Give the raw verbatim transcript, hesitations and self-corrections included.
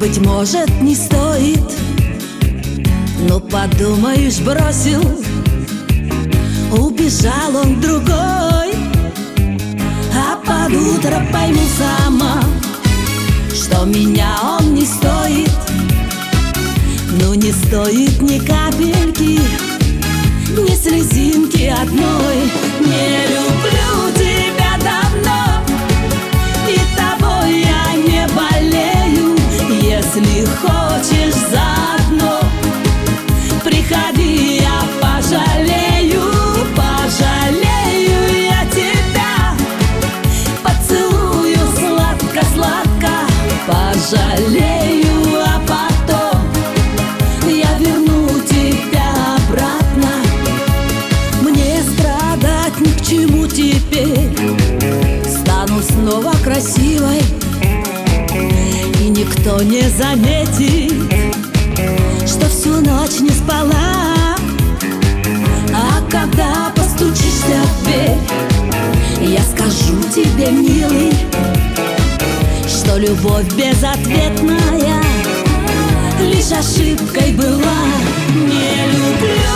быть может, не стоит, но подумаешь, бросил, убежал он другой. А под утро пойму сама, что меня он не стоит. Ну не стоит ни капельки, ни слезинки одной. Не люблю тебя давно, и тобой я не болею. Если хочешь заодно, приходи, я пожалею. Пожалею я тебя, поцелую сладко-сладко. Пожалею, а потом я верну тебя обратно. Мне страдать ни к чему теперь, стану снова красивой, и никто не заметит, что всю ночь не спала. А когда постучишься в дверь, я скажу тебе, милый, что любовь безответная лишь ошибкой была. Не люблю